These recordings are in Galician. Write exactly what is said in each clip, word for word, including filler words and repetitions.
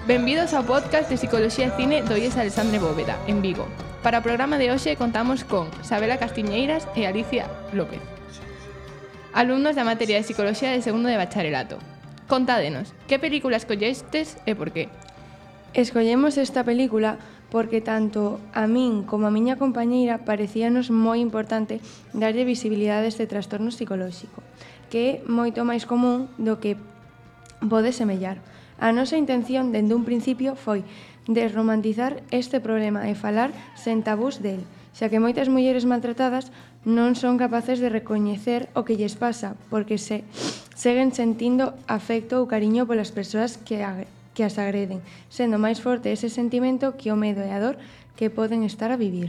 Benvidos ao podcast de Psicoloxía e Cine do I E S Alexandre Bóveda, en Vigo. Para o programa de hoxe contamos con Sabela Castiñeiras e Alicia López, alumnos da materia de Psicoloxía de segundo de bacharelato. Contádenos, que película escollestes e por qué? Escollemos esta película porque tanto a min como a miña compañeira parecíanos moi importante darlle visibilidade a este trastorno psicolóxico, que é moito máis común do que pode semellar. A nosa intención, dende un principio, foi desromantizar este problema e falar sen tabús del, xa que moitas mulleres maltratadas non son capaces de recoñecer o que lles pasa, porque se seguen sentindo afecto ou cariño polas persoas que, que as agreden, sendo máis forte ese sentimento que o medo e a dor que poden estar a vivir.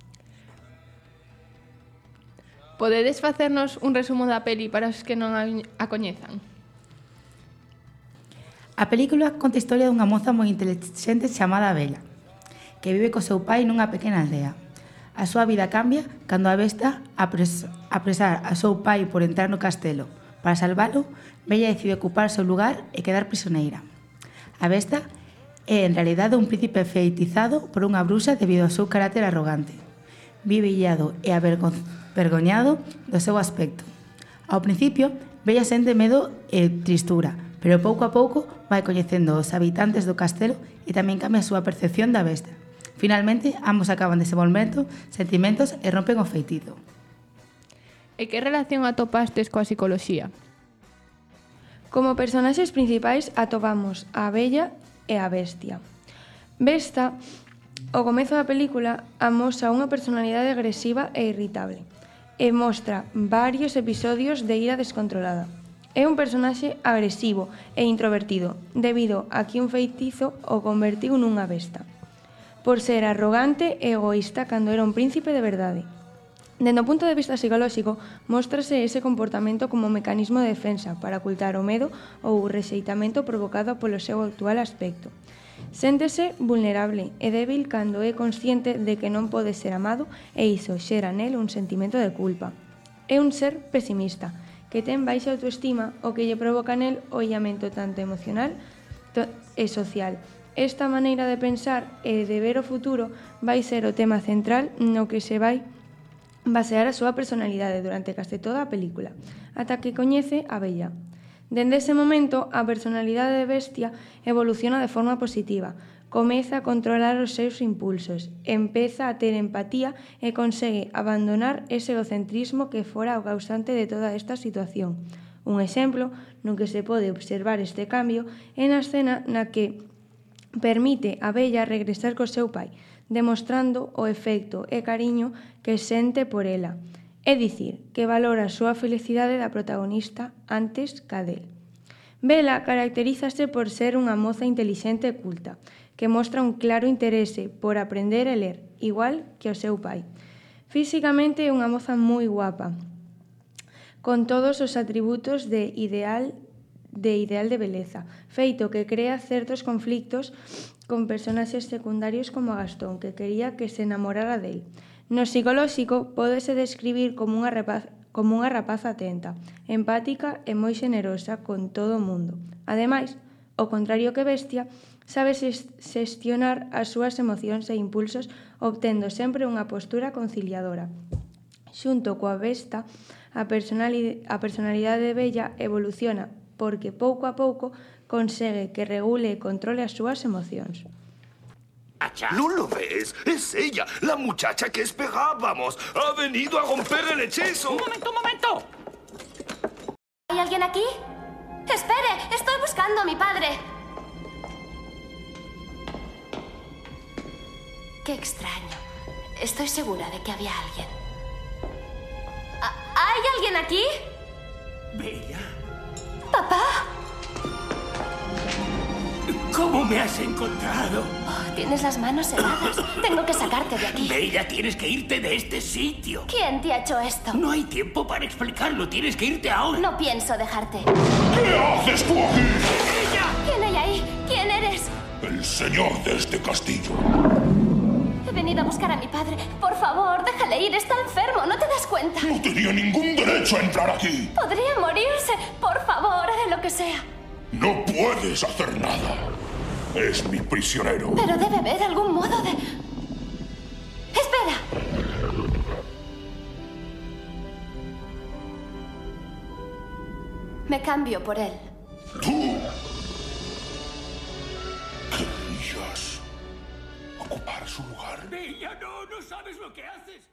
Podedes facernos un resumo da peli para os que non a coñezan? A película conta a historia dunha moza moi intelixente chamada Bella, que vive co seu pai nunha pequena aldea. A súa vida cambia cando a besta, a apresar a seu pai por entrar no castelo. Para salvalo, Bella decide ocupar o seu lugar e quedar prisioneira. A besta é en realidade un príncipe feitizado por unha bruxa debido ao seu carácter arrogante. Vive illado e avergoñado do seu aspecto. Ao principio, Bella sente medo e tristura, pero pouco a pouco vai coñecendo os habitantes do castelo e tamén cambia a súa percepción da besta. Finalmente, ambos acaban desenvolvendo sentimentos e rompen o feitizo. E que relación atopastes coa psicoloxía? Como personaxes principais atopamos a Bella e a Bestia. Besta, ao comezo da película, amosa unha personalidade agresiva e irritable e mostra varios episodios de ira descontrolada. É un personaxe agresivo e introvertido, debido a que un feitizo o convertiu nunha besta, por ser arrogante e egoísta cando era un príncipe de verdade. Dende o punto de vista psicolóxico, móstrase ese comportamento como mecanismo de defensa para ocultar o medo ou o rexeitamento provocado polo seu actual aspecto. Séntese vulnerable e débil cando é consciente de que non pode ser amado e iso xera nel un sentimento de culpa. É un ser pesimista, que ten baixa autoestima o que lle provoca nel o illamento tanto emocional e social. Esta maneira de pensar e de ver o futuro vai ser o tema central no que se vai basear a súa personalidade durante case toda a película, ata que coñece a Bella. Dende ese momento, a personalidade de Bestia evoluciona de forma positiva, comeza a controlar os seus impulsos, empeza a ter empatía e consegue abandonar ese egocentrismo que fora o causante de toda esta situación. Un exemplo no que se pode observar este cambio é na escena na que permite a Bella regresar co seu pai, demostrando o efecto e cariño que sente por ela. É dicir, que valora a súa felicidade da protagonista antes ca del. Bella caracterízase por ser unha moza intelixente e culta, que mostra un claro interese por aprender e ler, igual que o seu pai. Físicamente é unha moza moi guapa, con todos os atributos de ideal de ideal de beleza, feito que crea certos conflictos con personaxes secundarios como a Gastón, que quería que se enamorara del. No psicolóxico, pódese describir como unha rapaz, como unha rapaza atenta, empática e moi xenerosa con todo o mundo. Ademais, ao contrario que Bestia, sabe xestionar as súas emocións e impulsos obtendo sempre unha postura conciliadora. Xunto coa Besta, a personalidade, a personalidade de Bella evoluciona porque pouco a pouco consegue que regule e controle as súas emocións. ¿No lo ves? Es ella, la muchacha que esperábamos. Ha venido a romper el hechizo. ¡Un momento, un momento! ¿Hay alguien aquí? ¡Espere! ¡Estoy buscando a mi padre! Qué extraño. Estoy segura de que había alguien. ¿Hay alguien aquí? Bella. ¿Papá? ¿Cómo me has encontrado? Oh, tienes las manos heladas. Tengo que sacarte de aquí. Bella, tienes que irte de este sitio. ¿Quién te ha hecho esto? No hay tiempo para explicarlo. Tienes que irte ahora. No pienso dejarte. ¿Qué haces tú aquí? ¡Bella! ¿Quién hay ahí? ¿Quién eres? El señor de este castillo. He venido a buscar a mi padre. Por favor, déjale ir. Está enfermo. ¿No te das cuenta? No tenía ningún derecho a entrar aquí. Podría morirse. Por favor, haré lo que sea. No puedes hacer nada. Es mi prisionero. Pero debe haber algún modo de... ¡Espera! Me cambio por él. ¿Tú? ¿Querrías ocupar su lugar? Bella, no, no sabes lo que haces.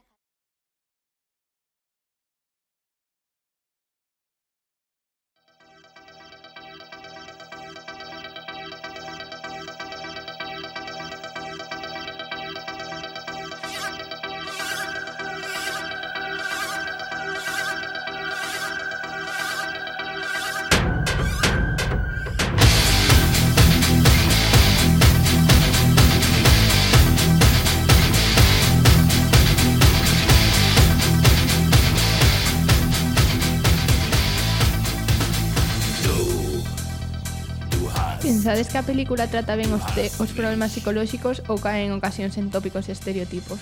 Pensades que a película trata ben os, te, os problemas psicolóxicos ou caen en ocasións en tópicos e estereotipos?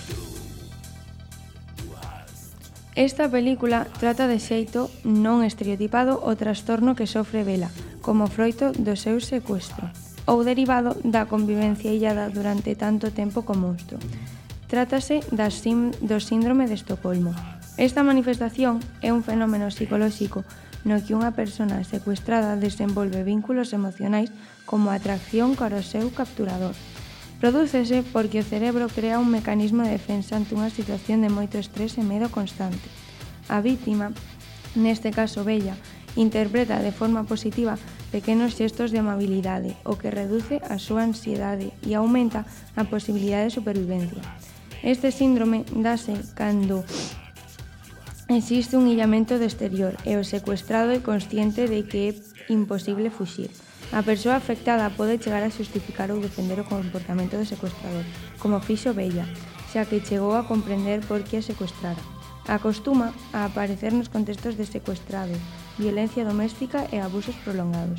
Esta película trata de xeito non estereotipado o trastorno que sofre Bella como froito do seu secuestro ou derivado da convivencia illada durante tanto tempo co monstro. Trátase da sim, do síndrome de Estocolmo. Esta manifestación é un fenómeno psicolóxico no que unha persona secuestrada desenvolve vínculos emocionais como atracción cara ao seu capturador. Prodúcese porque o cerebro crea un mecanismo de defensa ante unha situación de moito estrés e medo constante. A vítima, neste caso Bella, interpreta de forma positiva pequenos xestos de amabilidade, o que reduce a súa ansiedade e aumenta a posibilidade de supervivencia. Este síndrome dase cando existe un illamento do exterior e o secuestrado é consciente de que é imposible fuxir. A persoa afectada pode chegar a xustificar ou defender o comportamento do secuestrador, como fixo Bella, xa que chegou a comprender por que a secuestrara. Acostuma a aparecer nos contextos de secuestrado, violencia doméstica e abusos prolongados.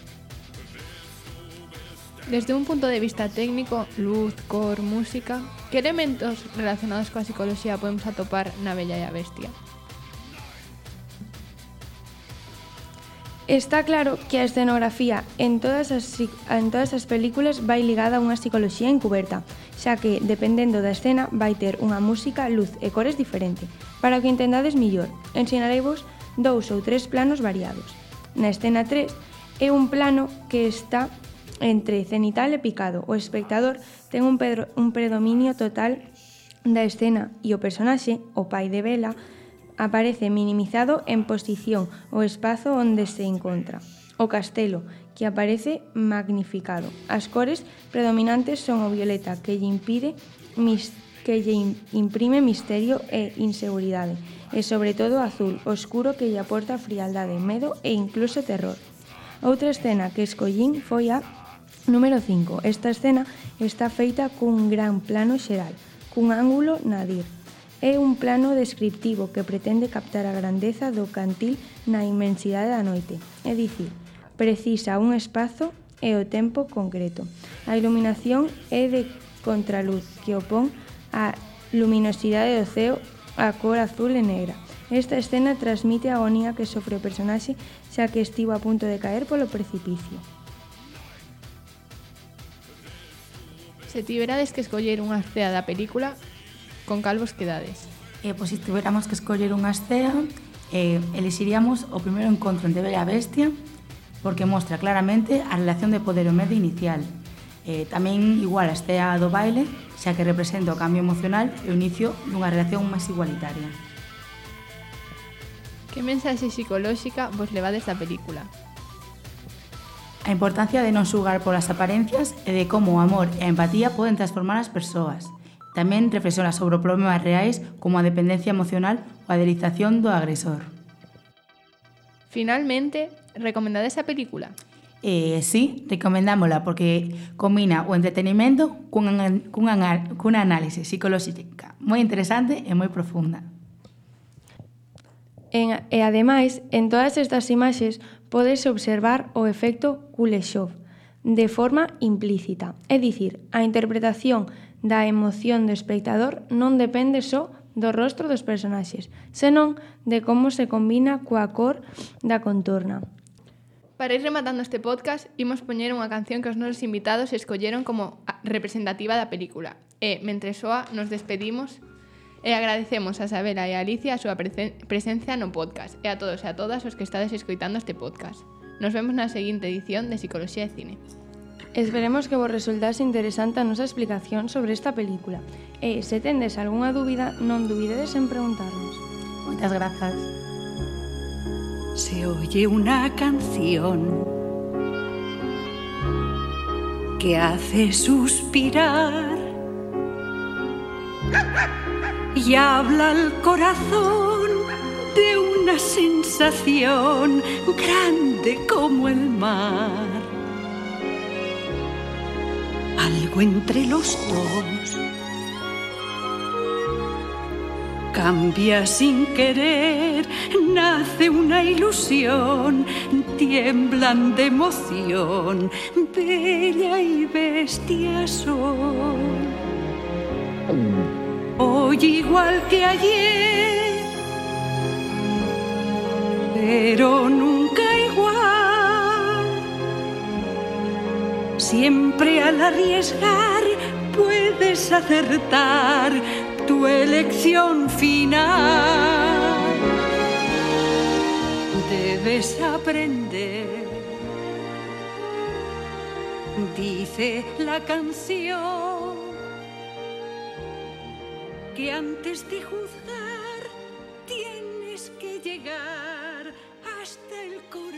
Desde un punto de vista técnico, luz, cor, música, que elementos relacionados coa psicoloxía podemos atopar na Bella e a Bestia? Está claro que a escenografía en todas as, en todas as películas vai ligada a unha psicoloxía encuberta, xa que, dependendo da escena, vai ter unha música, luz e cores diferente. Para que entendades millor, ensinarei-vos dous ou tres planos variados. Na escena tres é un plano que está entre cenital e picado. O espectador ten un, pedro, un predominio total da escena e o personaxe, o pai de Bella, aparece minimizado en posición o espazo onde se encontra. O castelo, que aparece magnificado. As cores predominantes son o violeta, que lle impide mis, que lle imprime misterio e inseguridade, e sobre todo o azul, oscuro, que lle aporta frialdade, medo e incluso terror. Outra escena que escollín foi a número cinco. Esta escena está feita cun gran plano xeral, cun ángulo nadir. É un plano descriptivo que pretende captar a grandeza do cantil na inmensidade da noite, é dicir, precisa un espazo e o tempo concreto. A iluminación é de contraluz que opón a luminosidade do ceo a cor azul e negra. Esta escena transmite a agonía que sofre o personaxe xa que estivo a punto de caer polo precipicio. Se tiverades que escoller unha escena da película, con cal vos quedades? Eh, pois se tiveramos que escoller unha escena, eh, elixiríamos o primeiro encontro entre Bella e a Bestia, porque mostra claramente a relación de poder e medo inicial. Eh, tamén igual a escena do baile, xa que representa o cambio emocional e o inicio dunha relación máis igualitaria. Que mensaxe psicolóxica vos levades da película? A importancia de non xugar polas aparencias e de como o amor e a empatía poden transformar as persoas. Tamén reflexiona sobre problemas reais como a dependencia emocional ou a idealización do agresor. Finalmente, recomendades a película? Eh, sí, recomendámola porque combina o entretenimento cunha, cunha, cunha análise psicolóxica moi interesante e moi profunda. En, e ademais, en todas estas imaxes podes observar o efecto Kuleshov de forma implícita, é dicir, a interpretación da emoción do espectador non depende só do rostro dos personaxes, senón de como se combina coa cor da contorna. Para ir rematando este podcast, imos poñer unha canción que os nosos invitados escolleron como representativa da película. E, mentre soa, nos despedimos e agradecemos a Sabela e a Alicia a súa presen- presencia no podcast e a todos e a todas os que estades escoitando este podcast. Nos vemos na seguinte edición de Psicoloxía e Cine. Esperemos que vos resultase interesante a nosa explicación sobre esta película. E, se tendes algunha dúbida, non dubidedes en preguntarnos. Moitas grazas. Se oye una canción que hace suspirar y habla al corazón de una sensación grande como el mar. Algo entre los dos cambia sin querer, nace una ilusión, tiemblan de emoción, bella y bestia son. Hoy igual que ayer, pero nunca igual. Siempre al arriesgar puedes acertar tu elección final. Debes aprender, dice la canción, que antes de juzgar tienes que llegar hasta el corazón.